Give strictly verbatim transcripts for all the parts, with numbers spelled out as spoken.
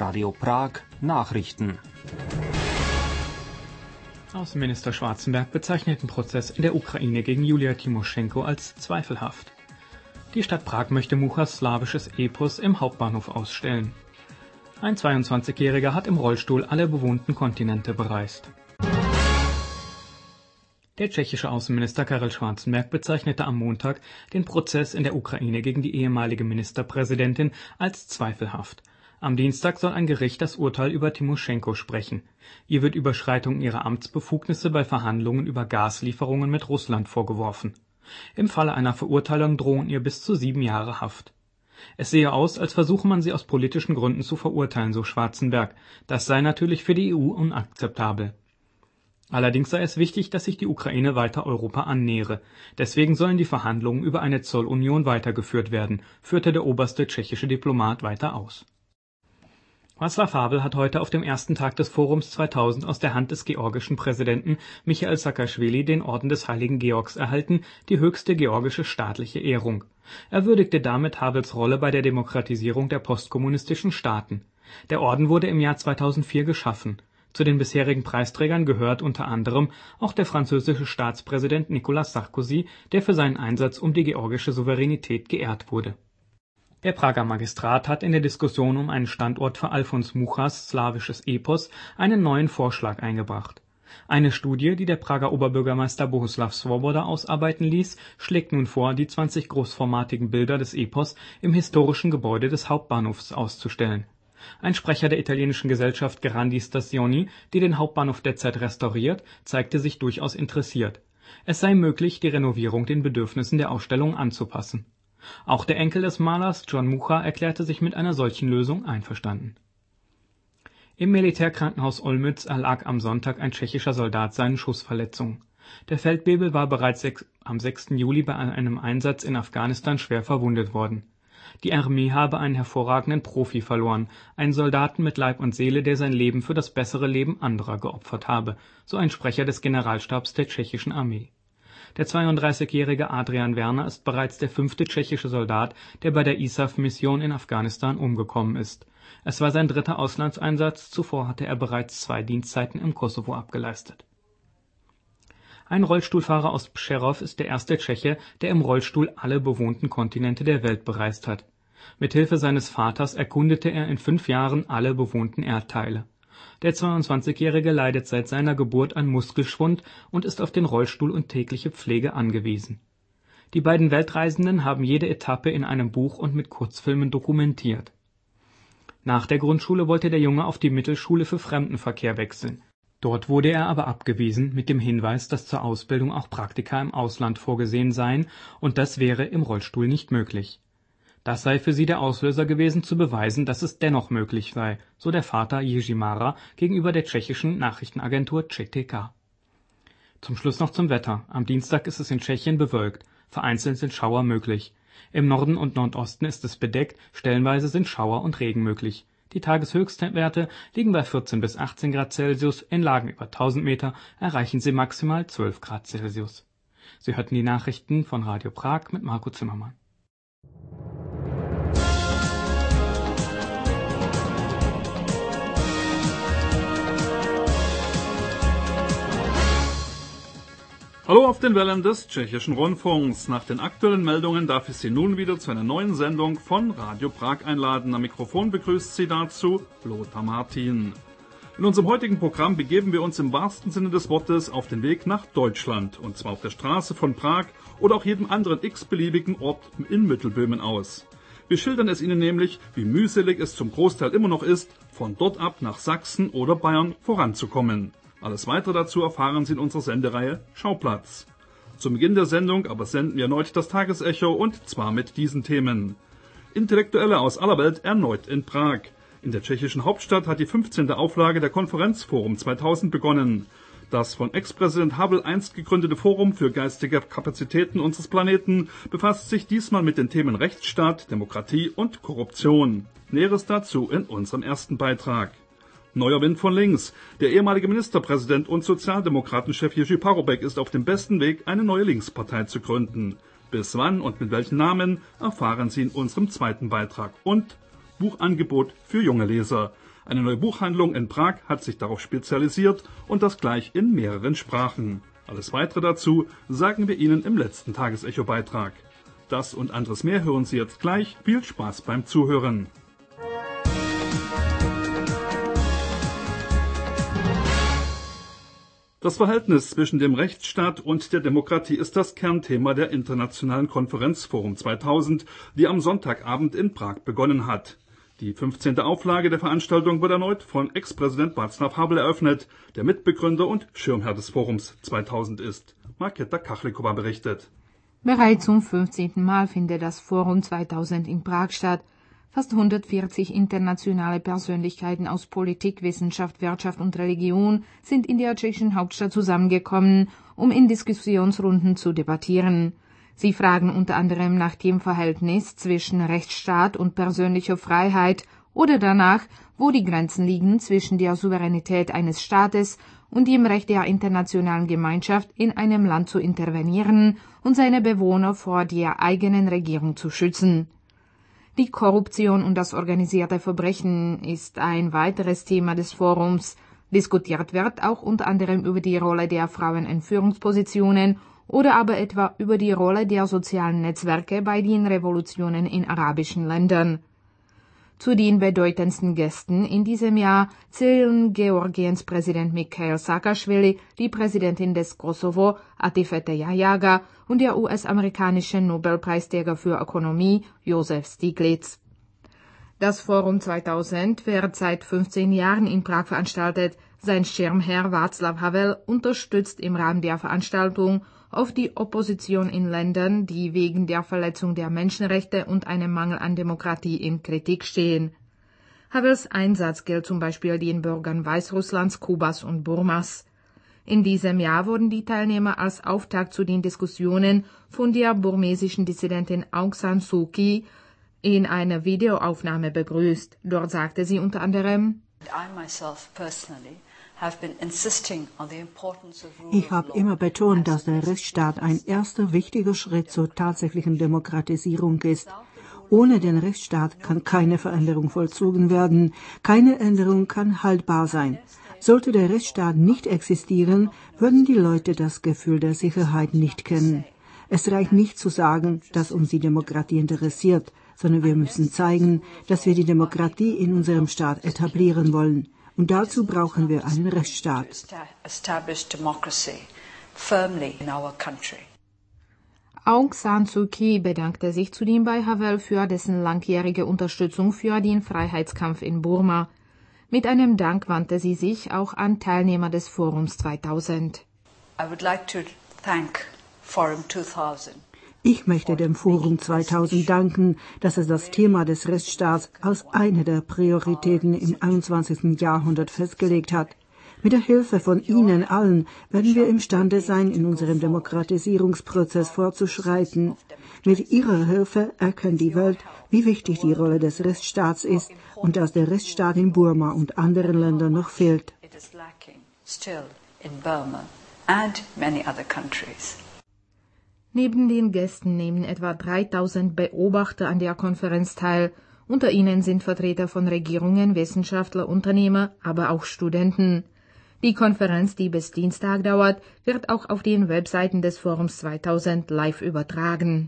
Radio Prag Nachrichten. Außenminister Schwarzenberg bezeichnet den Prozess in der Ukraine gegen Julia Timoschenko als zweifelhaft. Die Stadt Prag möchte Muchas slawisches Epos im Hauptbahnhof ausstellen. Ein zweiundzwanzigjähriger hat im Rollstuhl alle bewohnten Kontinente bereist. Der tschechische Außenminister Karel Schwarzenberg bezeichnete am Montag den Prozess in der Ukraine gegen die ehemalige Ministerpräsidentin als zweifelhaft. Am Dienstag soll ein Gericht das Urteil über Timoschenko sprechen. Ihr wird Überschreitung ihrer Amtsbefugnisse bei Verhandlungen über Gaslieferungen mit Russland vorgeworfen. Im Falle einer Verurteilung drohen ihr bis zu sieben Jahre Haft. Es sehe aus, als versuche man sie aus politischen Gründen zu verurteilen, so Schwarzenberg. Das sei natürlich für die E U unakzeptabel. Allerdings sei es wichtig, dass sich die Ukraine weiter Europa annähere. Deswegen sollen die Verhandlungen über eine Zollunion weitergeführt werden, führte der oberste tschechische Diplomat weiter aus. Václav Havel hat heute auf dem ersten Tag des Forums zweitausend aus der Hand des georgischen Präsidenten Michail Saakaschwili den Orden des Heiligen Georgs erhalten, die höchste georgische staatliche Ehrung. Er würdigte damit Havels Rolle bei der Demokratisierung der postkommunistischen Staaten. Der Orden wurde im Jahr zweitausendvier geschaffen. Zu den bisherigen Preisträgern gehört unter anderem auch der französische Staatspräsident Nicolas Sarkozy, der für seinen Einsatz um die georgische Souveränität geehrt wurde. Der Prager Magistrat hat in der Diskussion um einen Standort für Alfons Muchas slawisches Epos einen neuen Vorschlag eingebracht. Eine Studie, die der Prager Oberbürgermeister Bohuslav Svoboda ausarbeiten ließ, schlägt nun vor, die zwanzig großformatigen Bilder des Epos im historischen Gebäude des Hauptbahnhofs auszustellen. Ein Sprecher der italienischen Gesellschaft Grandi Stazioni, die den Hauptbahnhof derzeit restauriert, zeigte sich durchaus interessiert. Es sei möglich, die Renovierung den Bedürfnissen der Ausstellung anzupassen. Auch der Enkel des Malers, John Mucha, erklärte sich mit einer solchen Lösung einverstanden. Im Militärkrankenhaus Olmütz erlag am Sonntag ein tschechischer Soldat seinen Schussverletzungen. Der Feldwebel war bereits am sechsten Juli bei einem Einsatz in Afghanistan schwer verwundet worden. Die Armee habe einen hervorragenden Profi verloren, einen Soldaten mit Leib und Seele, der sein Leben für das bessere Leben anderer geopfert habe, so ein Sprecher des Generalstabs der tschechischen Armee. Der zweiunddreißigjährige Adrian Werner ist bereits der fünfte tschechische Soldat, der bei der I S A F-Mission in Afghanistan umgekommen ist. Es war sein dritter Auslandseinsatz, zuvor hatte er bereits zwei Dienstzeiten im Kosovo abgeleistet. Ein Rollstuhlfahrer aus Přerov ist der erste Tscheche, der im Rollstuhl alle bewohnten Kontinente der Welt bereist hat. Mithilfe seines Vaters erkundete er in fünf Jahren alle bewohnten Erdteile. Der zweiundzwanzigjährige leidet seit seiner Geburt an Muskelschwund und ist auf den Rollstuhl und tägliche Pflege angewiesen. Die beiden Weltreisenden haben jede Etappe in einem Buch und mit Kurzfilmen dokumentiert. Nach der Grundschule wollte der Junge auf die Mittelschule für Fremdenverkehr wechseln. Dort wurde er aber abgewiesen mit dem Hinweis, dass zur Ausbildung auch Praktika im Ausland vorgesehen seien und das wäre im Rollstuhl nicht möglich. Das sei für sie der Auslöser gewesen, zu beweisen, dass es dennoch möglich sei, so der Vater Jiří Mara gegenüber der tschechischen Nachrichtenagentur Č T K. Zum Schluss noch zum Wetter. Am Dienstag ist es in Tschechien bewölkt. Vereinzelt sind Schauer möglich. Im Norden und Nordosten ist es bedeckt, stellenweise sind Schauer und Regen möglich. Die Tageshöchstwerte liegen bei vierzehn bis achtzehn Grad Celsius, in Lagen über tausend Meter erreichen sie maximal zwölf Grad Celsius. Sie hörten die Nachrichten von Radio Prag mit Marco Zimmermann. Hallo auf den Wellen des tschechischen Rundfunks. Nach den aktuellen Meldungen darf ich Sie nun wieder zu einer neuen Sendung von Radio Prag einladen. Am Mikrofon begrüßt Sie dazu Lothar Martin. In unserem heutigen Programm begeben wir uns im wahrsten Sinne des Wortes auf den Weg nach Deutschland. Und zwar auf der Straße von Prag oder auch jedem anderen x-beliebigen Ort in Mittelböhmen aus. Wir schildern es Ihnen nämlich, wie mühselig es zum Großteil immer noch ist, von dort ab nach Sachsen oder Bayern voranzukommen. Alles weitere dazu erfahren Sie in unserer Sendereihe Schauplatz. Zum Beginn der Sendung aber senden wir erneut das Tagesecho und zwar mit diesen Themen. Intellektuelle aus aller Welt erneut in Prag. In der tschechischen Hauptstadt hat die fünfzehnte Auflage der Konferenzforum zweitausend begonnen. Das von Ex-Präsident Havel einst gegründete Forum für geistige Kapazitäten unseres Planeten befasst sich diesmal mit den Themen Rechtsstaat, Demokratie und Korruption. Näheres dazu in unserem ersten Beitrag. Neuer Wind von links. Der ehemalige Ministerpräsident und Sozialdemokratenchef Jerzy Paroubek ist auf dem besten Weg, eine neue Linkspartei zu gründen. Bis wann und mit welchen Namen erfahren Sie in unserem zweiten Beitrag. Und Buchangebot für junge Leser. Eine neue Buchhandlung in Prag hat sich darauf spezialisiert und das gleich in mehreren Sprachen. Alles Weitere dazu sagen wir Ihnen im letzten Tagesecho-Beitrag. Das und anderes mehr hören Sie jetzt gleich. Viel Spaß beim Zuhören. Das Verhältnis zwischen dem Rechtsstaat und der Demokratie ist das Kernthema der Internationalen Konferenz Forum zweitausend, die am Sonntagabend in Prag begonnen hat. Die fünfzehnte Auflage der Veranstaltung wird erneut von Ex-Präsident Václav Havel eröffnet, der Mitbegründer und Schirmherr des Forums zweitausend ist. Markéta Kachlikova berichtet. Bereits zum fünfzehnten Mal findet das Forum zweitausend in Prag statt. Fast hundertvierzig internationale Persönlichkeiten aus Politik, Wissenschaft, Wirtschaft und Religion sind in der tschechischen Hauptstadt zusammengekommen, um in Diskussionsrunden zu debattieren. Sie fragen unter anderem nach dem Verhältnis zwischen Rechtsstaat und persönlicher Freiheit oder danach, wo die Grenzen liegen zwischen der Souveränität eines Staates und dem Recht der internationalen Gemeinschaft, in einem Land zu intervenieren und seine Bewohner vor der eigenen Regierung zu schützen. Die Korruption und das organisierte Verbrechen ist ein weiteres Thema des Forums. Diskutiert wird auch unter anderem über die Rolle der Frauen in Führungspositionen oder aber etwa über die Rolle der sozialen Netzwerke bei den Revolutionen in arabischen Ländern. Zu den bedeutendsten Gästen in diesem Jahr zählen Georgiens Präsident Mikhail Saakaschwili, die Präsidentin des Kosovo, Atifete Jahjaga, und der U S-amerikanische Nobelpreisträger für Ökonomie, Joseph Stiglitz. Das Forum zweitausend wird seit fünfzehn Jahren in Prag veranstaltet. Sein Schirmherr Václav Havel unterstützt im Rahmen der Veranstaltung oft die Opposition in Ländern, die wegen der Verletzung der Menschenrechte und einem Mangel an Demokratie in Kritik stehen. Havels Einsatz gilt zum Beispiel den Bürgern Weißrusslands, Kubas und Burmas. In diesem Jahr wurden die Teilnehmer als Auftakt zu den Diskussionen von der burmesischen Dissidentin Aung San Suu Kyi in einer Videoaufnahme begrüßt. Dort sagte sie unter anderem: Ich habe immer betont, dass der Rechtsstaat ein erster wichtiger Schritt zur tatsächlichen Demokratisierung ist. Ohne den Rechtsstaat kann keine Veränderung vollzogen werden. Keine Änderung kann haltbar sein. Sollte der Rechtsstaat nicht existieren, würden die Leute das Gefühl der Sicherheit nicht kennen. Es reicht nicht zu sagen, dass uns die Demokratie interessiert, sondern wir müssen zeigen, dass wir die Demokratie in unserem Staat etablieren wollen. Und dazu brauchen wir einen Rechtsstaat. Aung San Suu Kyi bedankte sich zudem bei Havel für dessen langjährige Unterstützung für den Freiheitskampf in Burma. Mit einem Dank wandte sie sich auch an Teilnehmer des Forums zweitausend. I would like to thank Forum zweitausend. Ich möchte dem Forum zweitausend danken, dass es das Thema des Rechtsstaats als eine der Prioritäten im einundzwanzigsten Jahrhundert festgelegt hat. Mit der Hilfe von Ihnen allen werden wir imstande sein, in unserem Demokratisierungsprozess fortzuschreiten. Mit Ihrer Hilfe erkennt die Welt, wie wichtig die Rolle des Rechtsstaats ist und dass der Rechtsstaat in Burma und anderen Ländern noch fehlt. Neben den Gästen nehmen etwa dreitausend Beobachter an der Konferenz teil. Unter ihnen sind Vertreter von Regierungen, Wissenschaftler, Unternehmer, aber auch Studenten. Die Konferenz, die bis Dienstag dauert, wird auch auf den Webseiten des Forums zweitausend live übertragen.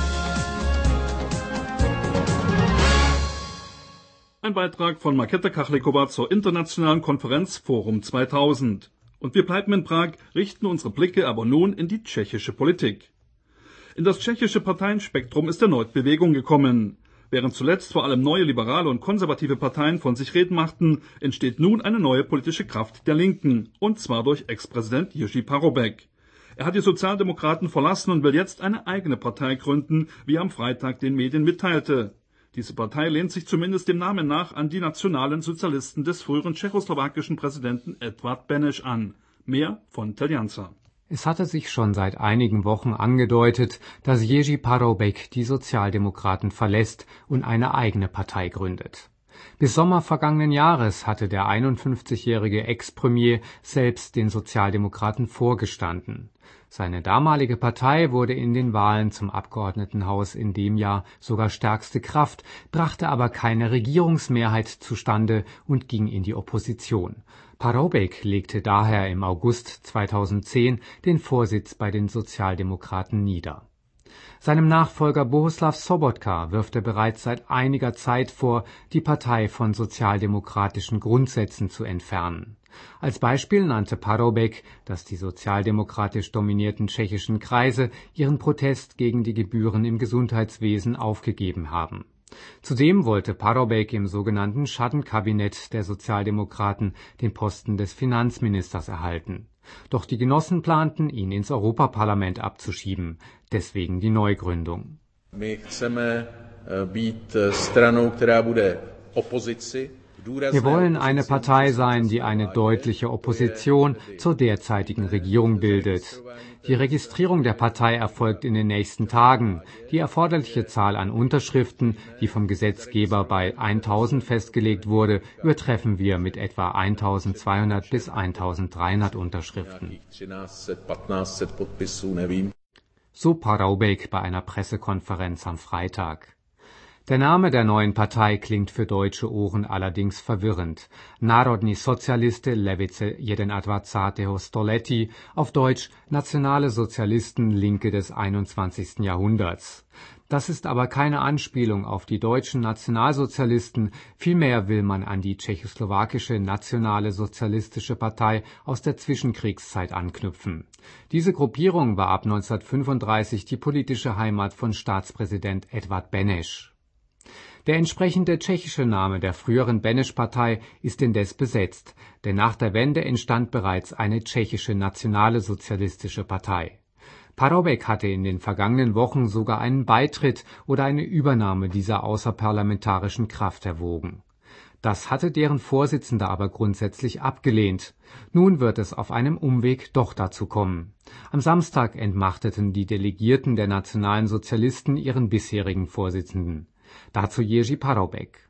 Ein Beitrag von Markéta Kachlikova zur Internationalen Konferenz Forum zweitausend. Und wir bleiben in Prag, richten unsere Blicke aber nun in die tschechische Politik. In das tschechische Parteienspektrum ist erneut Bewegung gekommen. Während zuletzt vor allem neue liberale und konservative Parteien von sich reden machten, entsteht nun eine neue politische Kraft der Linken, und zwar durch Ex-Präsident Jerzy Paroubek. Er hat die Sozialdemokraten verlassen und will jetzt eine eigene Partei gründen, wie er am Freitag den Medien mitteilte. Diese Partei lehnt sich zumindest dem Namen nach an die nationalen Sozialisten des früheren tschechoslowakischen Präsidenten Edvard Beneš an. Mehr von Teljanca. Es hatte sich schon seit einigen Wochen angedeutet, dass Jerzy Paroubek die Sozialdemokraten verlässt und eine eigene Partei gründet. Bis Sommer vergangenen Jahres hatte der einundfünfzigjährige Ex-Premier selbst den Sozialdemokraten vorgestanden. Seine damalige Partei wurde in den Wahlen zum Abgeordnetenhaus in dem Jahr sogar stärkste Kraft, brachte aber keine Regierungsmehrheit zustande und ging in die Opposition. Paroubek legte daher im August zweitausendzehn den Vorsitz bei den Sozialdemokraten nieder. Seinem Nachfolger Bohuslav Sobotka wirft er bereits seit einiger Zeit vor, die Partei von sozialdemokratischen Grundsätzen zu entfernen. Als Beispiel nannte Paroubek, dass die sozialdemokratisch dominierten tschechischen Kreise ihren Protest gegen die Gebühren im Gesundheitswesen aufgegeben haben. Zudem wollte Paroubek im sogenannten Schattenkabinett der Sozialdemokraten den Posten des Finanzministers erhalten. Doch die Genossen planten, ihn ins Europaparlament abzuschieben, deswegen die Neugründung. My chceme být stranou, která bude opozici. Wir wollen eine Partei sein, die eine deutliche Opposition zur derzeitigen Regierung bildet. Die Registrierung der Partei erfolgt in den nächsten Tagen. Die erforderliche Zahl an Unterschriften, die vom Gesetzgeber bei eintausend festgelegt wurde, übertreffen wir mit etwa eintausendzweihundert bis eintausenddreihundert Unterschriften. So Paroubek bei einer Pressekonferenz am Freitag. Der Name der neuen Partei klingt für deutsche Ohren allerdings verwirrend. Národní socialisté levice dvacátého století, auf Deutsch Nationale Sozialisten Linke des einundzwanzigsten Jahrhunderts. Das ist aber keine Anspielung auf die deutschen Nationalsozialisten, vielmehr will man an die tschechoslowakische Nationale Sozialistische Partei aus der Zwischenkriegszeit anknüpfen. Diese Gruppierung war ab neunzehnhundertfünfunddreißig die politische Heimat von Staatspräsident Edvard Beneš. Der entsprechende tschechische Name der früheren Beneš-Partei ist indes besetzt, denn nach der Wende entstand bereits eine tschechische Nationale Sozialistische Partei. Paroubek hatte in den vergangenen Wochen sogar einen Beitritt oder eine Übernahme dieser außerparlamentarischen Kraft erwogen. Das hatte deren Vorsitzender aber grundsätzlich abgelehnt. Nun wird es auf einem Umweg doch dazu kommen. Am Samstag entmachteten die Delegierten der Nationalen Sozialisten ihren bisherigen Vorsitzenden. Dazu Jerzy Paroubek.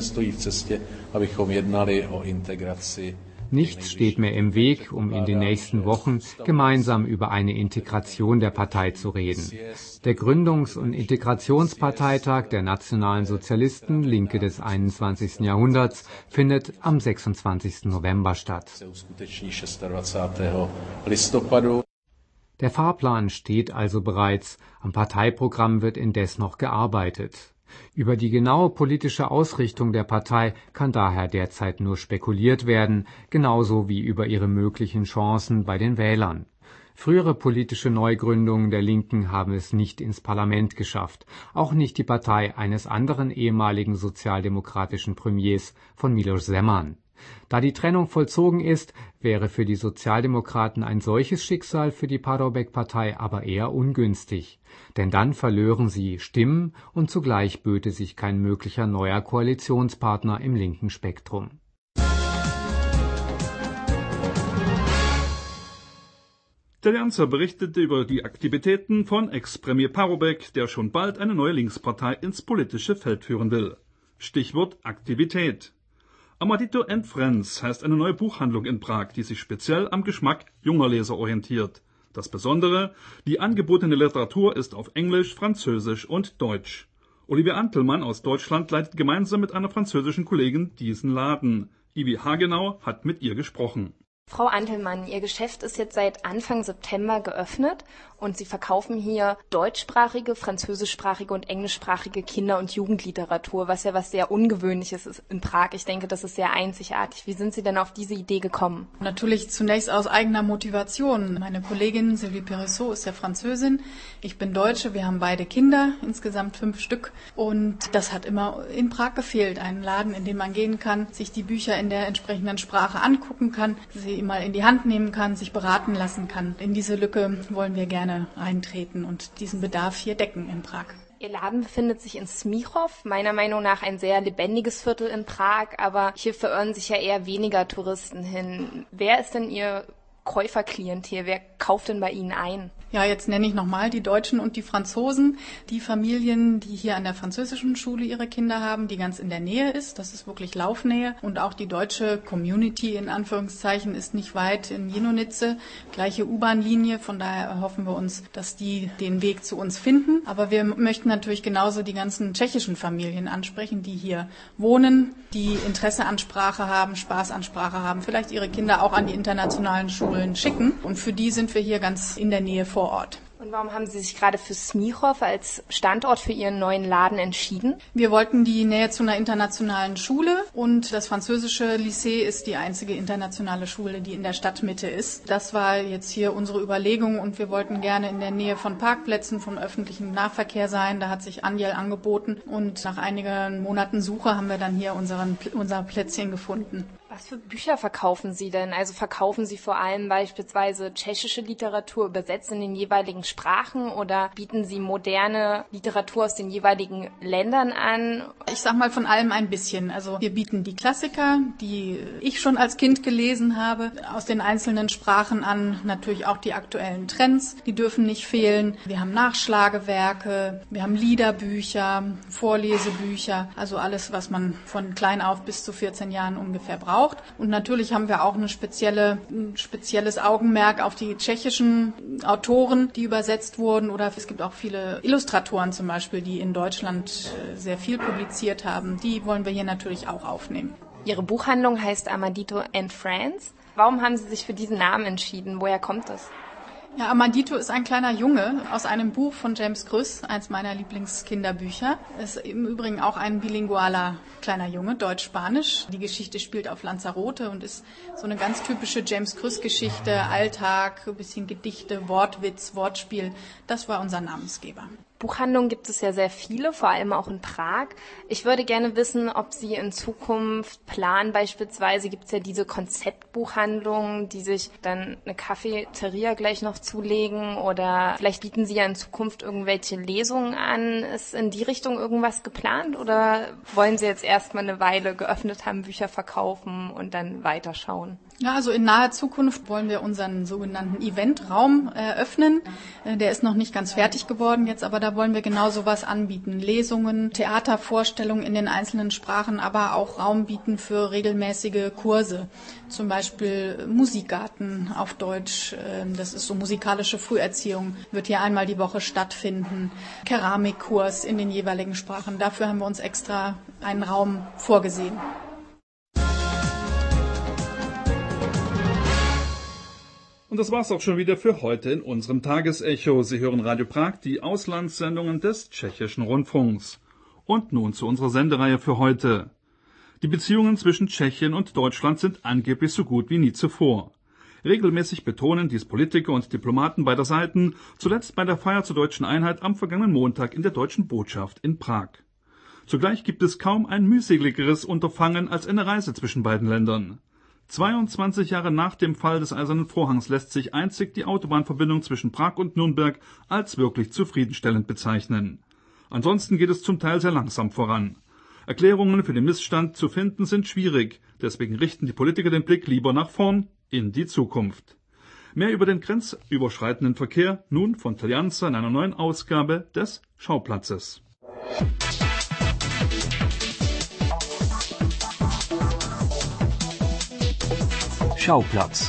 Nichts steht mir im Weg, um in den nächsten Wochen gemeinsam über eine Integration der Partei zu reden. Der Gründungs- und Integrationsparteitag der Nationalen Sozialisten Linke des einundzwanzigsten Jahrhunderts findet am sechsundzwanzigsten November statt. Der Fahrplan steht also bereits, am Parteiprogramm wird indes noch gearbeitet. Über die genaue politische Ausrichtung der Partei kann daher derzeit nur spekuliert werden, genauso wie über ihre möglichen Chancen bei den Wählern. Frühere politische Neugründungen der Linken haben es nicht ins Parlament geschafft, auch nicht die Partei eines anderen ehemaligen sozialdemokratischen Premiers, von Miloš Zeman. Da die Trennung vollzogen ist, wäre für die Sozialdemokraten ein solches Schicksal für die Paroubek-Partei aber eher ungünstig. Denn dann verlören sie Stimmen und zugleich böte sich kein möglicher neuer Koalitionspartner im linken Spektrum. Der Janzer berichtete über die Aktivitäten von Ex-Premier Paroubek, der schon bald eine neue Linkspartei ins politische Feld führen will. Stichwort Aktivität. Amadito and Friends heißt eine neue Buchhandlung in Prag, die sich speziell am Geschmack junger Leser orientiert. Das Besondere, die angebotene Literatur ist auf Englisch, Französisch und Deutsch. Olivia Antelmann aus Deutschland leitet gemeinsam mit einer französischen Kollegin diesen Laden. Ivi Hagenau hat mit ihr gesprochen. Frau Antelmann, Ihr Geschäft ist jetzt seit Anfang September geöffnet und Sie verkaufen hier deutschsprachige, französischsprachige und englischsprachige Kinder- und Jugendliteratur, was ja was sehr Ungewöhnliches ist in Prag. Ich denke, das ist sehr einzigartig. Wie sind Sie denn auf diese Idee gekommen? Natürlich zunächst aus eigener Motivation. Meine Kollegin Sylvie Perissot ist ja Französin, ich bin Deutsche, wir haben beide Kinder, insgesamt fünf Stück. Und das hat immer in Prag gefehlt, einen Laden, in den man gehen kann, sich die Bücher in der entsprechenden Sprache angucken kann, sie mal in die Hand nehmen kann, sich beraten lassen kann. In diese Lücke wollen wir gerne eintreten und diesen Bedarf hier decken in Prag. Ihr Laden befindet sich in Smíchov, meiner Meinung nach ein sehr lebendiges Viertel in Prag, aber hier verirren sich ja eher weniger Touristen hin. Wer ist denn Ihr Käuferklientel? Wer kauft denn bei Ihnen ein? Ja, jetzt nenne ich nochmal die Deutschen und die Franzosen. Die Familien, die hier an der französischen Schule ihre Kinder haben, die ganz in der Nähe ist. Das ist wirklich Laufnähe. Und auch die deutsche Community in Anführungszeichen ist nicht weit in Jenonitze. Gleiche U-Bahn-Linie. Von daher erhoffen wir uns, dass die den Weg zu uns finden. Aber wir möchten natürlich genauso die ganzen tschechischen Familien ansprechen, die hier wohnen, die Interesse an Sprache haben, Spaß an Sprache haben, vielleicht ihre Kinder auch an die internationalen Schulen schicken. Und für die sind wir hier ganz in der Nähe vor Ort. Und warum haben Sie sich gerade für Smíchov als Standort für Ihren neuen Laden entschieden? Wir wollten die Nähe zu einer internationalen Schule und das französische Lycée ist die einzige internationale Schule, die in der Stadtmitte ist. Das war jetzt hier unsere Überlegung und wir wollten gerne in der Nähe von Parkplätzen, vom öffentlichen Nahverkehr sein. Da hat sich Anjel angeboten und nach einigen Monaten Suche haben wir dann hier unseren, unser Plätzchen gefunden. Was für Bücher verkaufen Sie denn? Also verkaufen Sie vor allem beispielsweise tschechische Literatur übersetzt in den jeweiligen Sprachen oder bieten Sie moderne Literatur aus den jeweiligen Ländern an? Ich sag mal von allem ein bisschen. Also wir bieten die Klassiker, die ich schon als Kind gelesen habe, aus den einzelnen Sprachen an. Natürlich auch die aktuellen Trends, die dürfen nicht fehlen. Wir haben Nachschlagewerke, wir haben Liederbücher, Vorlesebücher, also alles, was man von klein auf bis zu vierzehn Jahren ungefähr braucht. Und natürlich haben wir auch eine spezielle, ein spezielles Augenmerk auf die tschechischen Autoren, die übersetzt wurden. Oder es gibt auch viele Illustratoren zum Beispiel, die in Deutschland sehr viel publiziert haben. Die wollen wir hier natürlich auch aufnehmen. Ihre Buchhandlung heißt Amadito and Friends. Warum haben Sie sich für diesen Namen entschieden? Woher kommt das? Ja, Amadito ist ein kleiner Junge aus einem Buch von James Krüss, eins meiner Lieblingskinderbücher. Ist im Übrigen auch ein bilingualer kleiner Junge, Deutsch-Spanisch. Die Geschichte spielt auf Lanzarote und ist so eine ganz typische James Krüss-Geschichte, Alltag, ein bisschen Gedichte, Wortwitz, Wortspiel. Das war unser Namensgeber. Buchhandlungen gibt es ja sehr viele, vor allem auch in Prag. Ich würde gerne wissen, ob Sie in Zukunft planen, beispielsweise gibt es ja diese Konzeptbuchhandlungen, die sich dann eine Cafeteria gleich noch zulegen oder vielleicht bieten Sie ja in Zukunft irgendwelche Lesungen an. Ist in die Richtung irgendwas geplant oder wollen Sie jetzt erstmal eine Weile geöffnet haben, Bücher verkaufen und dann weiterschauen? Ja, also in naher Zukunft wollen wir unseren sogenannten Eventraum eröffnen. Der ist noch nicht ganz fertig geworden jetzt, aber da wollen wir genau sowas anbieten. Lesungen, Theatervorstellungen in den einzelnen Sprachen, aber auch Raum bieten für regelmäßige Kurse. Zum Beispiel Musikgarten auf Deutsch, das ist so musikalische Früherziehung, wird hier einmal die Woche stattfinden. Keramikkurs in den jeweiligen Sprachen, dafür haben wir uns extra einen Raum vorgesehen. Und das war's auch schon wieder für heute in unserem Tagesecho. Sie hören Radio Prag, die Auslandssendungen des Tschechischen Rundfunks. Und nun zu unserer Sendereihe für heute. Die Beziehungen zwischen Tschechien und Deutschland sind angeblich so gut wie nie zuvor. Regelmäßig betonen dies Politiker und Diplomaten beider Seiten, zuletzt bei der Feier zur deutschen Einheit am vergangenen Montag in der deutschen Botschaft in Prag. Zugleich gibt es kaum ein mühseligeres Unterfangen als eine Reise zwischen beiden Ländern. zweiundzwanzig Jahre nach dem Fall des Eisernen Vorhangs lässt sich einzig die Autobahnverbindung zwischen Prag und Nürnberg als wirklich zufriedenstellend bezeichnen. Ansonsten geht es zum Teil sehr langsam voran. Erklärungen für den Missstand zu finden sind schwierig, deswegen richten die Politiker den Blick lieber nach vorn, in die Zukunft. Mehr über den grenzüberschreitenden Verkehr nun von Talianza in einer neuen Ausgabe des Schauplatzes. Schauplatz.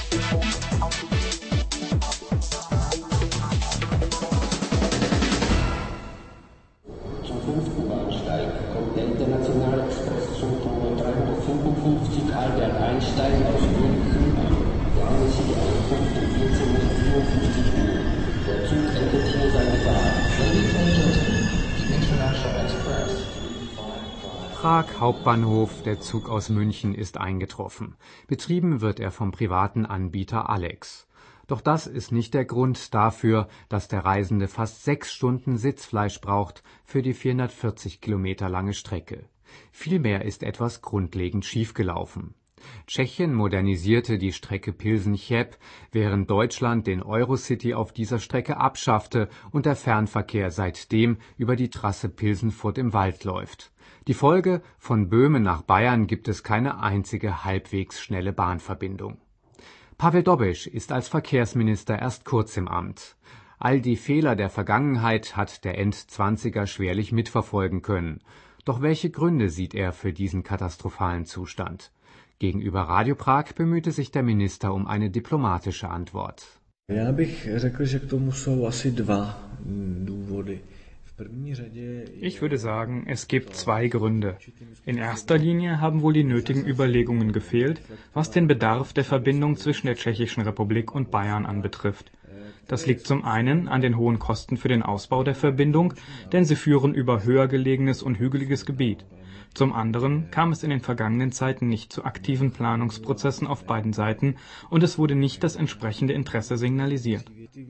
Zum fünften Bahnsteig kommt der internationale Expresszug Nummer dreihundertfünfundfünfzig Albert Einstein aus München an. Der handelt sich eine Punkt um vierzehn Uhr siebenundfünfzig. Der Zug endet hier seine Fahrt. Ladies and gentlemen, the International Express. Prag Hauptbahnhof, der Zug aus München ist eingetroffen. Betrieben wird er vom privaten Anbieter Alex. Doch das ist nicht der Grund dafür, dass der Reisende fast sechs Stunden Sitzfleisch braucht für die vierhundertvierzig Kilometer lange Strecke. Vielmehr ist etwas grundlegend schiefgelaufen. Tschechien modernisierte die Strecke Pilsen-Cheb, während Deutschland den Eurocity auf dieser Strecke abschaffte und der Fernverkehr seitdem über die Trasse Pilsen-Furt im Wald läuft. Die Folge: von Böhmen nach Bayern gibt es keine einzige halbwegs schnelle Bahnverbindung. Pavel Dobiš ist als Verkehrsminister erst kurz im Amt. All die Fehler der Vergangenheit hat der Endzwanziger schwerlich mitverfolgen können. Doch welche Gründe sieht er für diesen katastrophalen Zustand? Gegenüber Radio Prag bemühte sich der Minister um eine diplomatische Antwort. Já bych řekl, že k tomu jsou asi dva důvody. Ich würde sagen, es gibt zwei Gründe. In erster Linie haben wohl die nötigen Überlegungen gefehlt, was den Bedarf der Verbindung zwischen der Tschechischen Republik und Bayern anbetrifft. Das liegt zum einen an den hohen Kosten für den Ausbau der Verbindung, denn sie führen über höher gelegenes und hügeliges Gebiet. Zum anderen kam es in den vergangenen Zeiten nicht zu aktiven Planungsprozessen auf beiden Seiten und es wurde nicht das entsprechende Interesse signalisiert.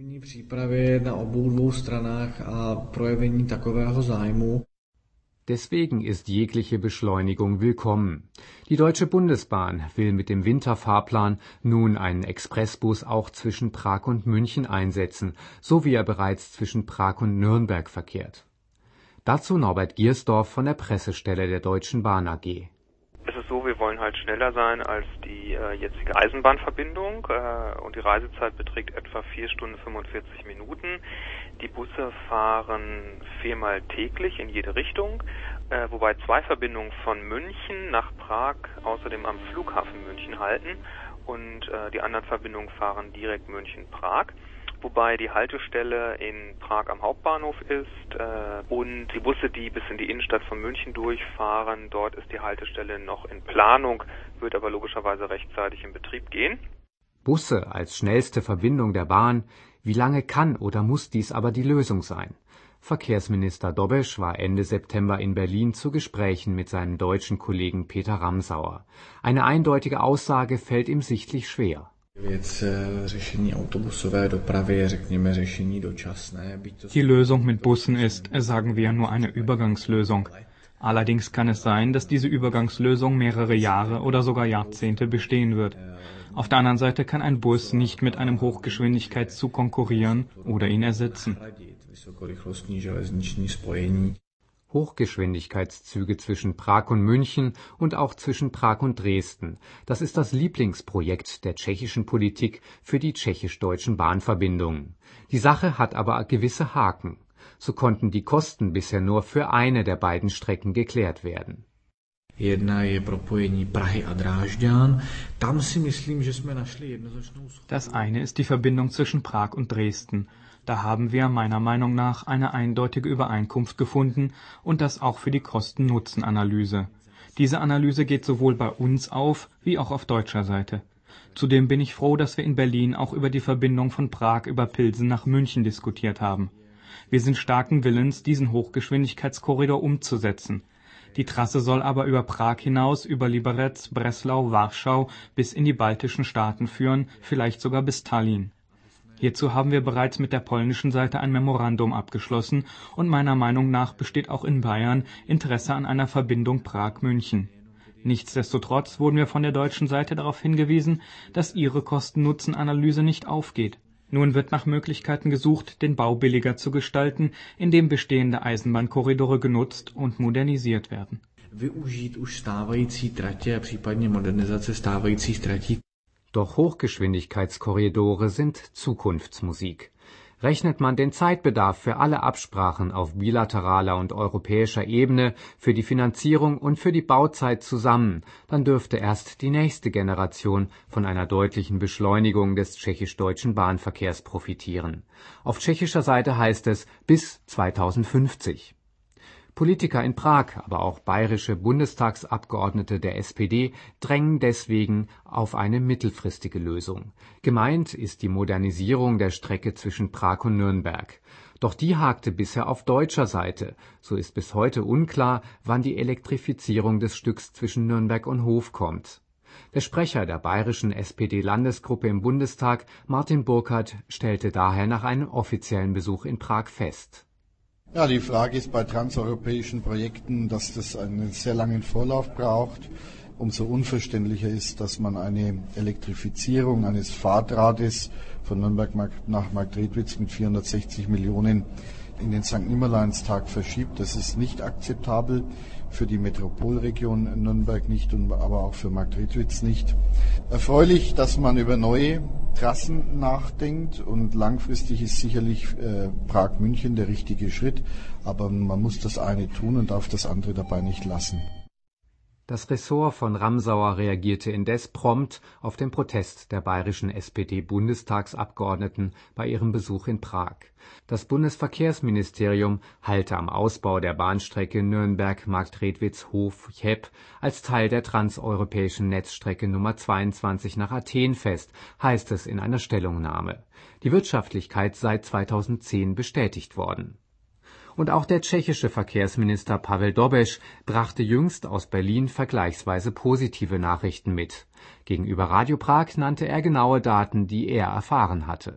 Deswegen ist jegliche Beschleunigung willkommen. Die Deutsche Bundesbahn will mit dem Winterfahrplan nun einen Expressbus auch zwischen Prag und München einsetzen, so wie er bereits zwischen Prag und Nürnberg verkehrt. Dazu Norbert Giersdorf von der Pressestelle der Deutschen Bahn A G. Es ist so, wir wollen halt schneller sein als die äh, jetzige Eisenbahnverbindung äh, und die Reisezeit beträgt etwa vier Stunden fünfundvierzig Minuten. Die Busse fahren viermal täglich in jede Richtung, äh, wobei zwei Verbindungen von München nach Prag außerdem am Flughafen München halten und äh, die anderen Verbindungen fahren direkt München-Prag. Wobei die Haltestelle in Prag am Hauptbahnhof ist äh, und die Busse, die bis in die Innenstadt von München durchfahren, dort ist die Haltestelle noch in Planung, wird aber logischerweise rechtzeitig in Betrieb gehen. Busse als schnellste Verbindung der Bahn, wie lange kann oder muss dies aber die Lösung sein? Verkehrsminister Dobeš war Ende September in Berlin zu Gesprächen mit seinem deutschen Kollegen Peter Ramsauer. Eine eindeutige Aussage fällt ihm sichtlich schwer. Die Lösung mit Bussen ist, sagen wir, nur eine Übergangslösung. Allerdings kann es sein, dass diese Übergangslösung mehrere Jahre oder sogar Jahrzehnte bestehen wird. Auf der anderen Seite kann ein Bus nicht mit einem Hochgeschwindigkeitszug konkurrieren oder ihn ersetzen. Hochgeschwindigkeitszüge zwischen Prag und München und auch zwischen Prag und Dresden. Das ist das Lieblingsprojekt der tschechischen Politik für die tschechisch-deutschen Bahnverbindungen. Die Sache hat aber gewisse Haken. So konnten die Kosten bisher nur für eine der beiden Strecken geklärt werden. Das eine ist die Verbindung zwischen Prag und Dresden. Da haben wir meiner Meinung nach eine eindeutige Übereinkunft gefunden und das auch für die Kosten-Nutzen-Analyse. Diese Analyse geht sowohl bei uns auf, wie auch auf deutscher Seite. Zudem bin ich froh, dass wir in Berlin auch über die Verbindung von Prag über Pilsen nach München diskutiert haben. Wir sind starken Willens, diesen Hochgeschwindigkeitskorridor umzusetzen. Die Trasse soll aber über Prag hinaus, über Liberec, Breslau, Warschau bis in die baltischen Staaten führen, vielleicht sogar bis Tallinn. Hierzu haben wir bereits mit der polnischen Seite ein Memorandum abgeschlossen und meiner Meinung nach besteht auch in Bayern Interesse an einer Verbindung Prag-München. Nichtsdestotrotz wurden wir von der deutschen Seite darauf hingewiesen, dass ihre Kosten-Nutzen-Analyse nicht aufgeht. Nun wird nach Möglichkeiten gesucht, den Bau billiger zu gestalten, indem bestehende Eisenbahnkorridore genutzt und modernisiert werden. Doch Hochgeschwindigkeitskorridore sind Zukunftsmusik. Rechnet man den Zeitbedarf für alle Absprachen auf bilateraler und europäischer Ebene, für die Finanzierung und für die Bauzeit zusammen, dann dürfte erst die nächste Generation von einer deutlichen Beschleunigung des tschechisch-deutschen Bahnverkehrs profitieren. Auf tschechischer Seite heißt es bis zweitausendfünfzig. Politiker in Prag, aber auch bayerische Bundestagsabgeordnete der S P D drängen deswegen auf eine mittelfristige Lösung. Gemeint ist die Modernisierung der Strecke zwischen Prag und Nürnberg. Doch die hakte bisher auf deutscher Seite. So ist bis heute unklar, wann die Elektrifizierung des Stücks zwischen Nürnberg und Hof kommt. Der Sprecher der bayerischen S P D-Landesgruppe im Bundestag, Martin Burkhardt, stellte daher nach einem offiziellen Besuch in Prag fest. Ja, die Frage ist bei transeuropäischen Projekten, dass das einen sehr langen Vorlauf braucht. Umso unverständlicher ist, dass man eine Elektrifizierung eines Fahrdrahtes von Nürnberg nach Marktredwitz mit vierhundertsechzig Millionen in den Sankt Nimmerleinstag verschiebt. Das ist nicht akzeptabel, für die Metropolregion Nürnberg nicht, und aber auch für Marktredwitz nicht. Erfreulich, dass man über neue Trassen nachdenkt, und langfristig ist sicherlich äh, Prag-München der richtige Schritt, aber man muss das eine tun und darf das andere dabei nicht lassen. Das Ressort von Ramsauer reagierte indes prompt auf den Protest der bayerischen S P D-Bundestagsabgeordneten bei ihrem Besuch in Prag. Das Bundesverkehrsministerium halte am Ausbau der Bahnstrecke Nürnberg-Marktredwitz-Hof-Cheb als Teil der transeuropäischen Netzstrecke Nummer zweiundzwanzig nach Athen fest, heißt es in einer Stellungnahme. Die Wirtschaftlichkeit sei zweitausendzehn bestätigt worden. Und auch der tschechische Verkehrsminister Pavel Dobeš brachte jüngst aus Berlin vergleichsweise positive Nachrichten mit. Gegenüber Radio Prag nannte er genaue Daten, die er erfahren hatte.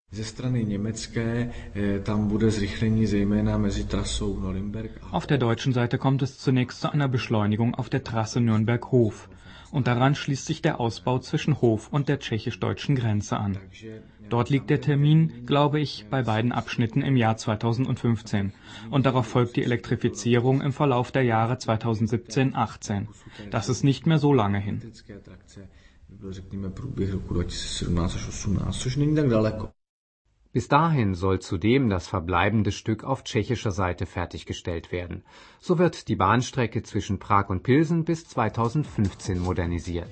Auf der deutschen Seite kommt es zunächst zu einer Beschleunigung auf der Trasse Nürnberg-Hof. Und daran schließt sich der Ausbau zwischen Hof und der tschechisch-deutschen Grenze an. Dort liegt der Termin, glaube ich, bei beiden Abschnitten im Jahr zweitausendfünfzehn. Und darauf folgt die Elektrifizierung im Verlauf der Jahre zweitausendsiebzehn achtzehn. Das ist nicht mehr so lange hin. Bis dahin soll zudem das verbleibende Stück auf tschechischer Seite fertiggestellt werden. So wird die Bahnstrecke zwischen Prag und Pilsen bis zweitausendfünfzehn modernisiert.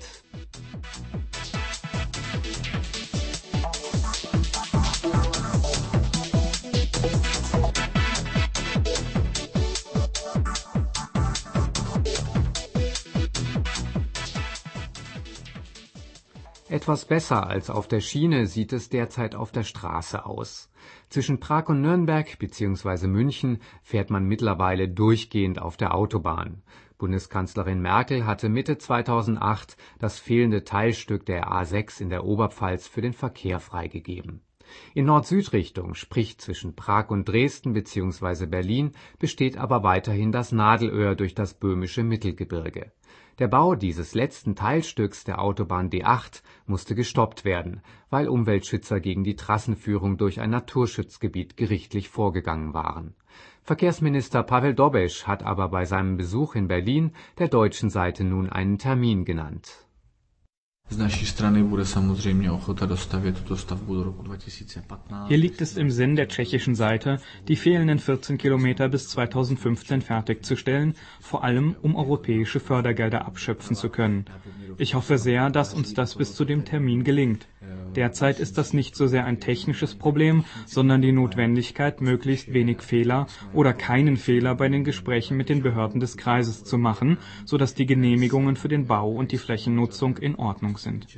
Etwas besser als auf der Schiene sieht es derzeit auf der Straße aus. Zwischen Prag und Nürnberg bzw. München fährt man mittlerweile durchgehend auf der Autobahn. Bundeskanzlerin Merkel hatte Mitte zweitausendacht das fehlende Teilstück der A sechs in der Oberpfalz für den Verkehr freigegeben. In Nord-Süd-Richtung, sprich zwischen Prag und Dresden bzw. Berlin, besteht aber weiterhin das Nadelöhr durch das böhmische Mittelgebirge. Der Bau dieses letzten Teilstücks der Autobahn D acht musste gestoppt werden, weil Umweltschützer gegen die Trassenführung durch ein Naturschutzgebiet gerichtlich vorgegangen waren. Verkehrsminister Pavel Dobeš hat aber bei seinem Besuch in Berlin der deutschen Seite nun einen Termin genannt. Hier liegt es im Sinn der tschechischen Seite, die fehlenden vierzehn Kilometer bis zweitausendfünfzehn fertigzustellen, vor allem um europäische Fördergelder abschöpfen zu können. Ich hoffe sehr, dass uns das bis zu dem Termin gelingt. Derzeit ist das nicht so sehr ein technisches Problem, sondern die Notwendigkeit, möglichst wenig Fehler oder keinen Fehler bei den Gesprächen mit den Behörden des Kreises zu machen, sodass die Genehmigungen für den Bau und die Flächennutzung in Ordnung sind.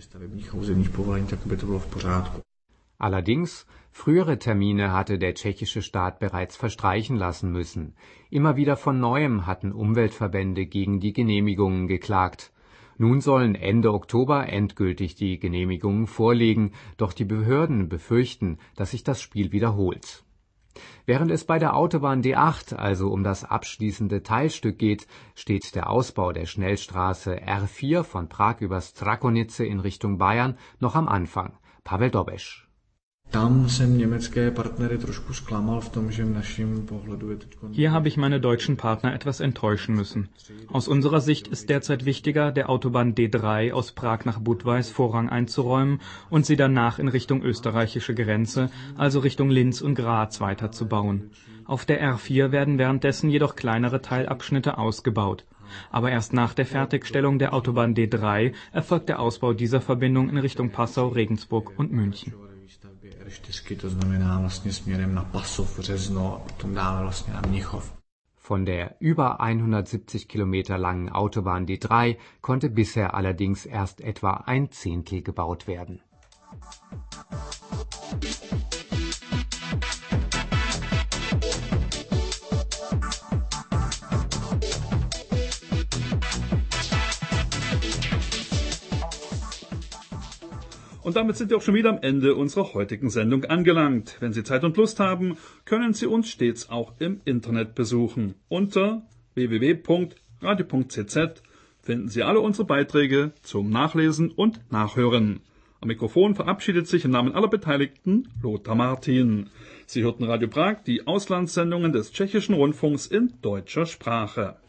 Allerdings, frühere Termine hatte der tschechische Staat bereits verstreichen lassen müssen. Immer wieder von Neuem hatten Umweltverbände gegen die Genehmigungen geklagt. Nun sollen Ende Oktober endgültig die Genehmigungen vorliegen, doch die Behörden befürchten, dass sich das Spiel wiederholt. Während es bei der Autobahn D acht also um das abschließende Teilstück geht, steht der Ausbau der Schnellstraße R vier von Prag über Strakonice in Richtung Bayern noch am Anfang. Pavel Dobeš. Hier habe ich meine deutschen Partner etwas enttäuschen müssen. Aus unserer Sicht ist derzeit wichtiger, der Autobahn D drei aus Prag nach Budweis Vorrang einzuräumen und sie danach in Richtung österreichische Grenze, also Richtung Linz und Graz, weiterzubauen. Auf der R vier werden währenddessen jedoch kleinere Teilabschnitte ausgebaut. Aber erst nach der Fertigstellung der Autobahn D drei erfolgt der Ausbau dieser Verbindung in Richtung Passau, Regensburg und München. Von der über hundertsiebzig Kilometer langen Autobahn D drei konnte bisher allerdings erst etwa ein Zehntel gebaut werden. Und damit sind wir auch schon wieder am Ende unserer heutigen Sendung angelangt. Wenn Sie Zeit und Lust haben, können Sie uns stets auch im Internet besuchen. Unter w w w punkt radio punkt c z finden Sie alle unsere Beiträge zum Nachlesen und Nachhören. Am Mikrofon verabschiedet sich im Namen aller Beteiligten Lothar Martin. Sie hörten Radio Prag, die Auslandssendungen des Tschechischen Rundfunks in deutscher Sprache.